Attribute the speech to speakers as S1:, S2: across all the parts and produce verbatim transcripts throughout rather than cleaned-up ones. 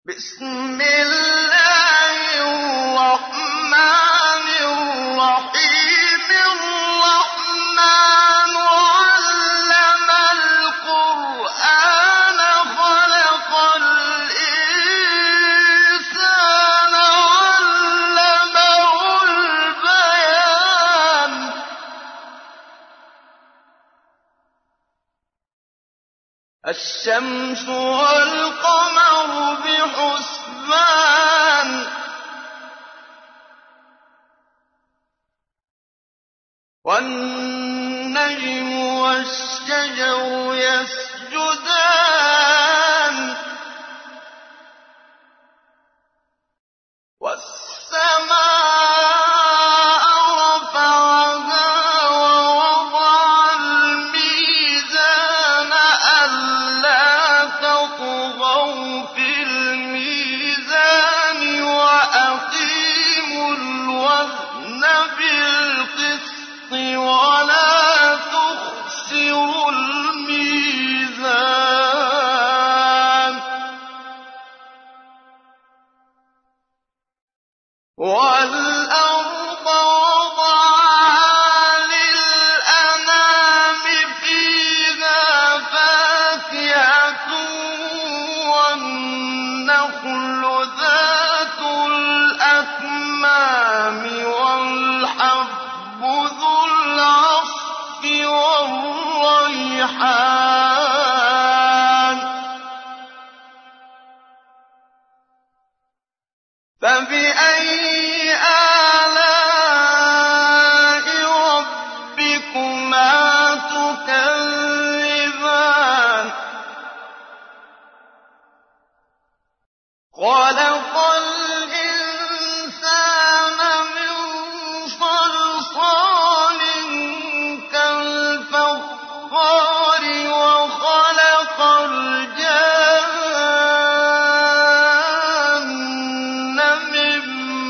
S1: بسم الله الرحمن الرحيم الرحمن علم القرآن خلق الإنسان علمه البيان الشمس والقمر بحسبان والنجم والشجر يسجدان والسماء رفعها ووضع الميزان ألا تطغوا في الميزان وأقيموا الوزن بالقسط ولا تخسروا الميزان والأرض وضعها للأنام فيها فاكهة والنخل ذات الأكمام والحب ذو العصف والريحان فبأي آلاء ربكما تكذبان خلق الإنسان من صلصال كالفخار وخلق الجان من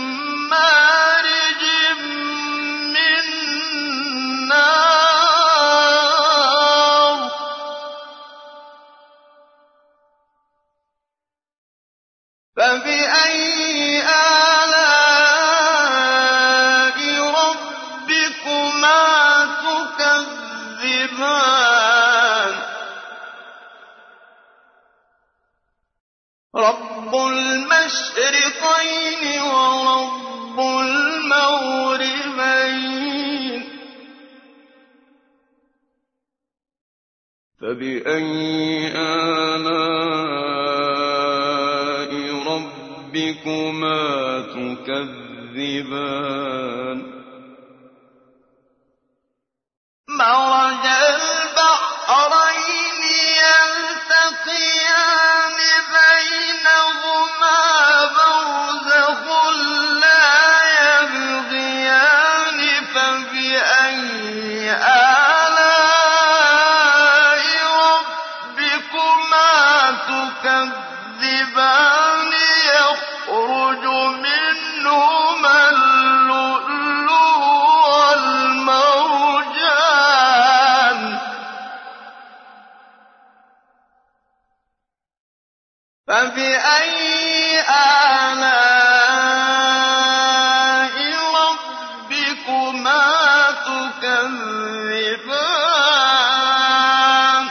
S1: مارج من نار فبأي آلاء ربكما تكذبان رب المشرقين ورب المغربين فبأي آلاء ربكما تكذبان مرج البحرين يلتقيان بينهما برزخ لا يبغيان فبأي آلاء ربكما تكذبان يخرج منهما اللؤلؤ والمرجان فبأي آلاء ربكما تكذبان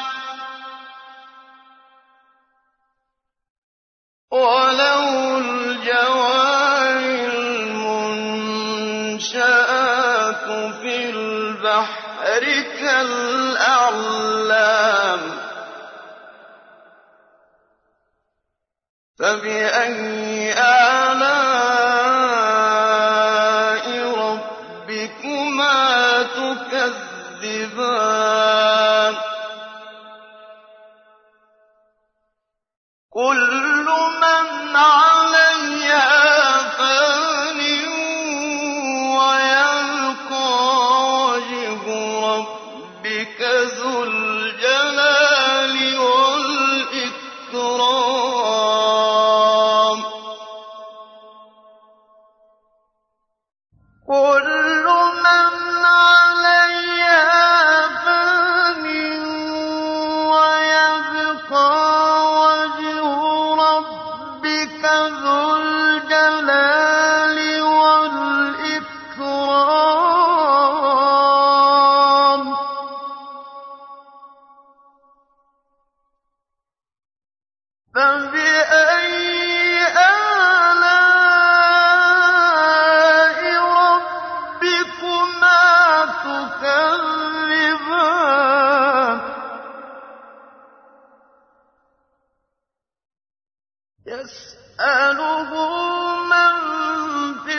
S1: وله الجوار المنشآت في البحر كالأعلام فبأي آلاء ربكما تكذبان كل من عليها فان ويبقى وجه ربك ذو الجلال والإكرام كل من عليها فان ويبقى وجه ربك فبأي آلاء ربكما تكذبان يسأله من في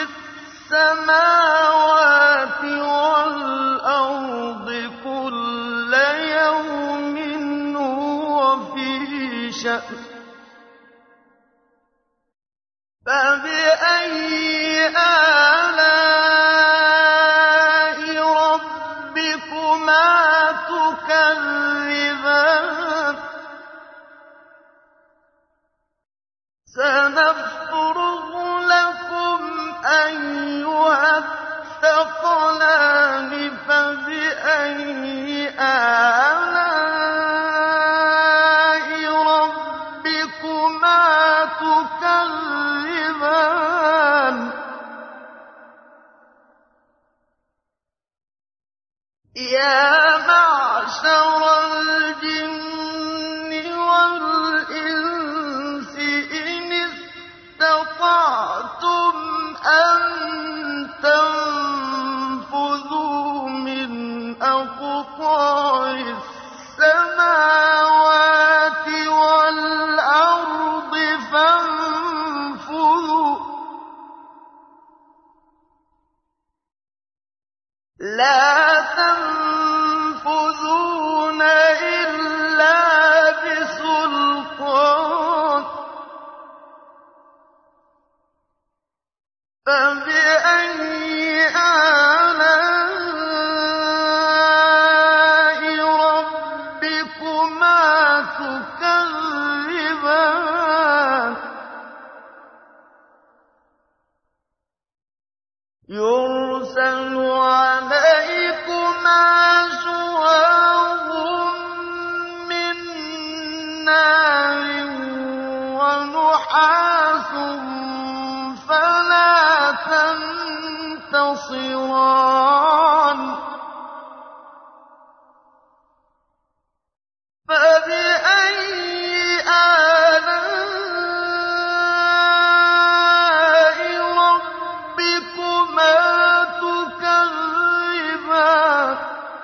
S1: السماوات والأرض كل يوم هو في شأن فبأي آلاء ربكما تكذبان سنفرغ لكم أيها الثقلان فبأي آلاء ربكما تكذبان يا معشر الجن والإنس إن استطعتم أن تنفذوا من أقطار السماوات والأرض فانفذوا لا تنفذون إلا بسلطان فبأي آلاء ربكما تكذبان يرسل عليكما شواظ من نار ونحاس فلا تنتصران فبأي آلاء ربكما تكذبان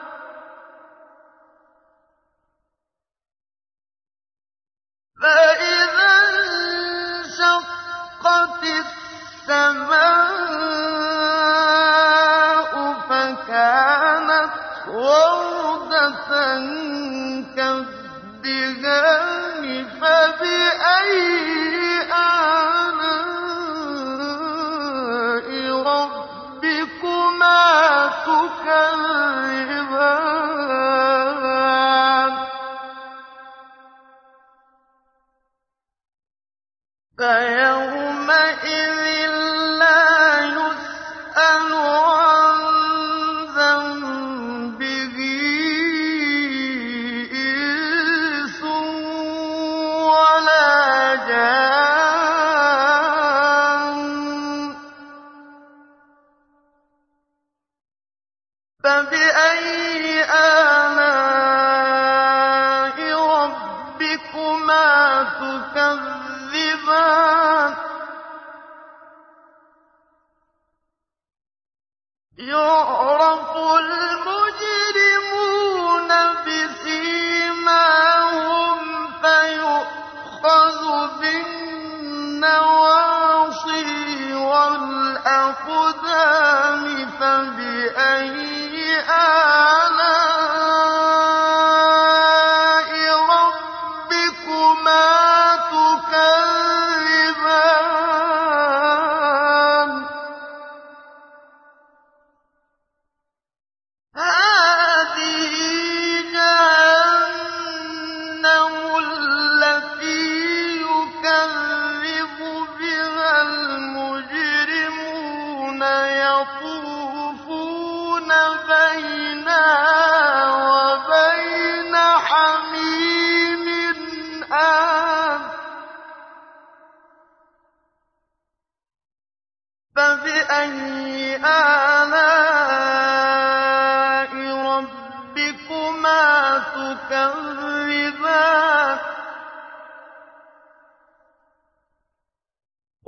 S1: فإذا انشقت السماء فكانت وردة كالدهان فبأي آلاء ربكما تكذبان فيومئذ لا يسأل عن ذنبه إنس ولا جان فبأي آلاء ربكما تكذبان يعرف المجرمون بسيماهم فيؤخذ بالنواصي والأقدام فبأي آلاء ربكما تكذبان هذه جهنم التي يكذب بها المجرمون يطوفون بينها وبين حميم آن فبأي آلاء ربكما تكذبان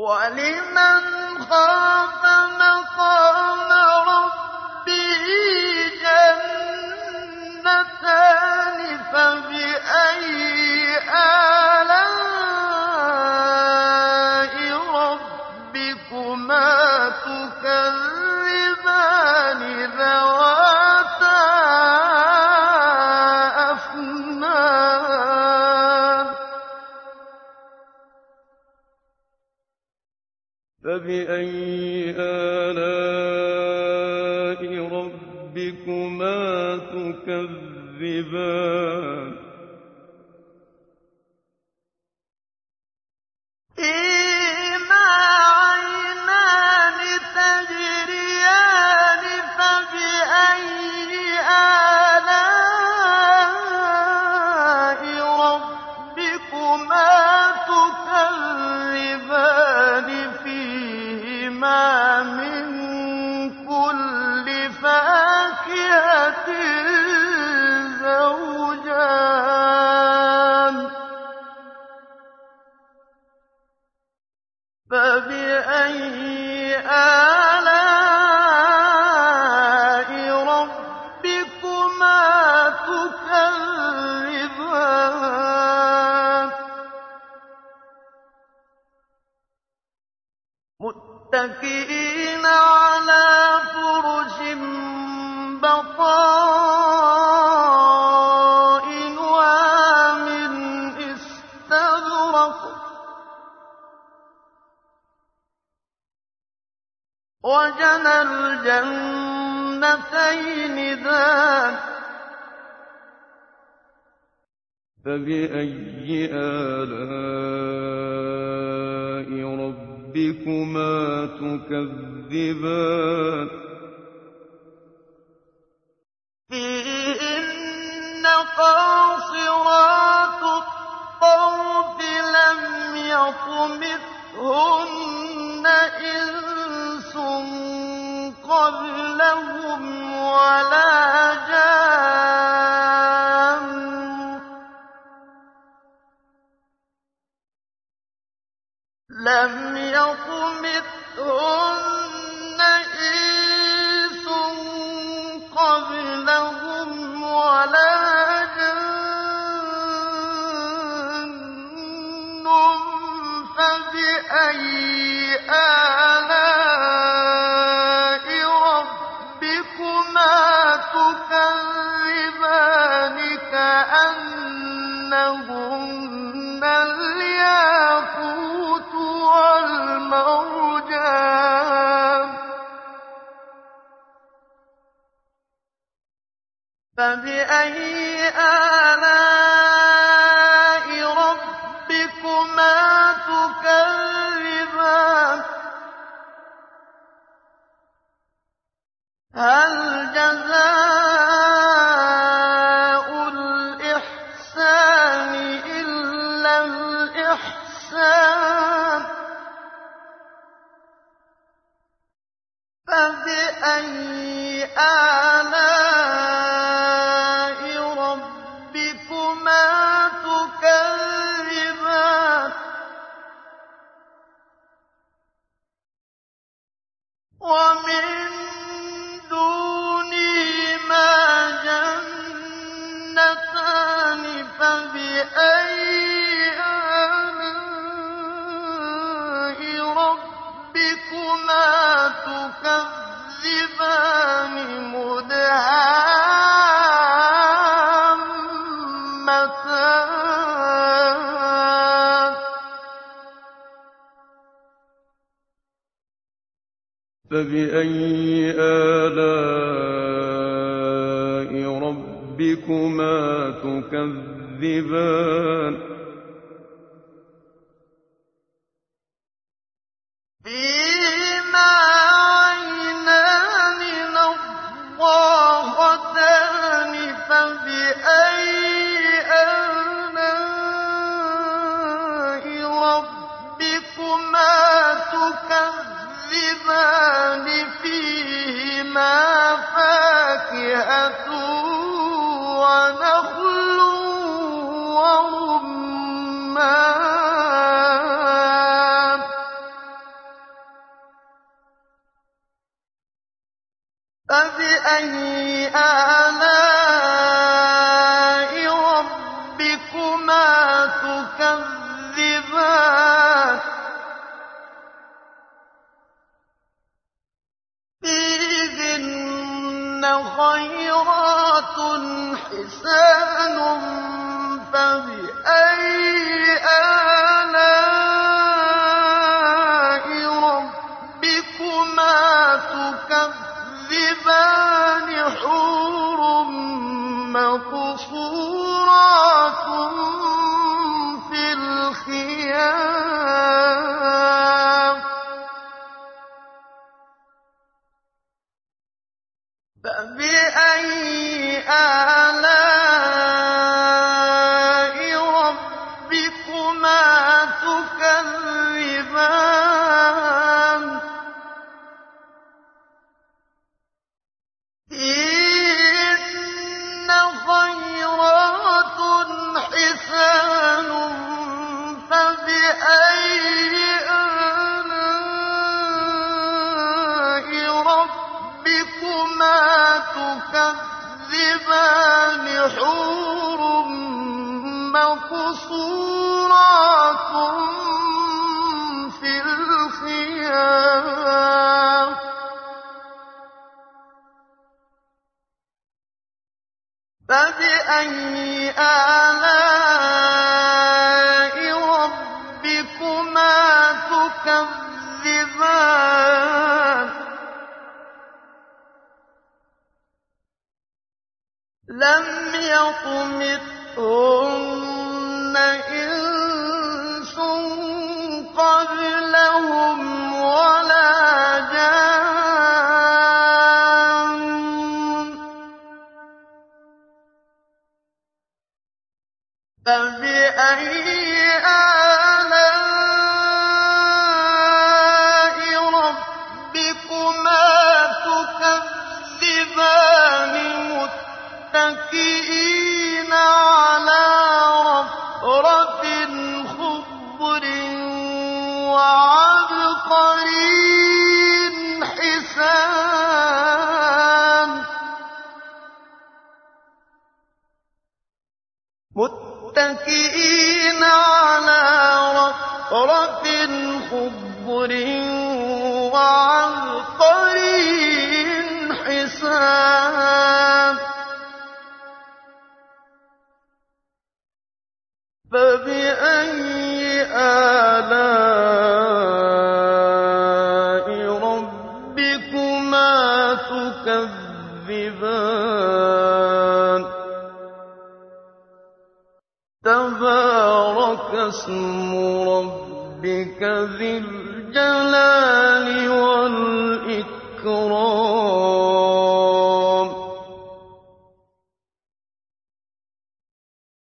S1: وَلِمَنْ خَافَ مَقَامَ رَبِّهِ جَنَّتَانِ فَبِأَيِّ آلَاءِ رَبِّكُمَا تُكَذِّبَانِ ذَوَاتَا أَفْنَانٍ فَبِأَيِّ آلَاءِ رَبِّكُمَا تُكَذِّبَانِ فِيهِمَا عَيْنَانِ تَجْرِيَانِ فَبِأَيِّ آلَاءِ رَبِّكُمَا تُكَذِّبَانِ فِيهِمَا مِن كُلِّ فَاكِهَةٍ زَوْجَانِ فَبِأَيِّ آلَاءِ رَبِّكُمَا تُكَذِّبَانِ مُتَّكِئِينَ عَلَىٰ فُرُشٍ بَطَائِنُهَا مِنْ إِسْتَبْرَقٍ ۚ وَجَنَى الْجَنَّتَيْنِ دَانٍ فَبِأَيِّ آلَاءِ رَبِّكُمَا تُكَذِّبَانِ فِيهِنَّ قَاصِرَاتُ الطَّرْفِ لَمْ يَطْمِثْهُنَّ إِنسٌ قَبْلَهُمْ وَلَا جَانٌّ لَمْ يَطْمِثْهُنَّ إِنسٌ قَبْلَهُمْ وَلَا جَانٌّ فَبِأَيِّ آلَاءِ رَبِّكُمَا تُكَذِّبَانِ كَأَنَّهُنَّ الْيَاقُوتُ وَالْمَرْجَانُ فَبِأَيِّ آلَاءِ رَبِّكُمَا تُكَذِّبَانِ هَلْ جَزَاءُ الْإِحْسَانِ إِلَّا الْإِحْسَانُ فَبِأَيِّ آلَاءِ رَبِّكُمَا تُكَذِّبَانِ وَمِن دُونِهِمَا جَنَّتَانِ فَبِأَيِّ آلَاءِ رَبِّكُمَا تُكَذِّبَانِ مُدْهَامَّتَانِ فَبِأَيِّ آلَاءِ رَبِّكُمَا تُكَذِّبَانِ فِيهِمَا عَيْنَانِ نَضَّاخَتَانِ فَبِأَيِّ آلَاءِ رَبِّكُمَا تُكَذِّبَانِ فِيهِمَا فَاكِهَةٌ وَنَخْلٌ وَرُمَّانٌ فبأي آلاء ربكما تكذبان فيهن خيرات حسان فبأي آلاء ربكما تكذبان حور مقصورات في الخيام فبأي آلاء ربكما تكذبان فيهن خيرات حسان فبأي آلاء ربكما تكذبان حور مقصورات في الخيام فبأي آلاء ربكما تكذبان لم يطمثهن إنس قبلهم ولا جان فبأي آلاء ربكما تكذبان متكئين على رفرف خضر وعبقري حسان متكئين على رفرف خضر وعبقري حسان فبأي آلاء ربكما تكذبان تبارك اسم ربك ذي الجلال والإكرام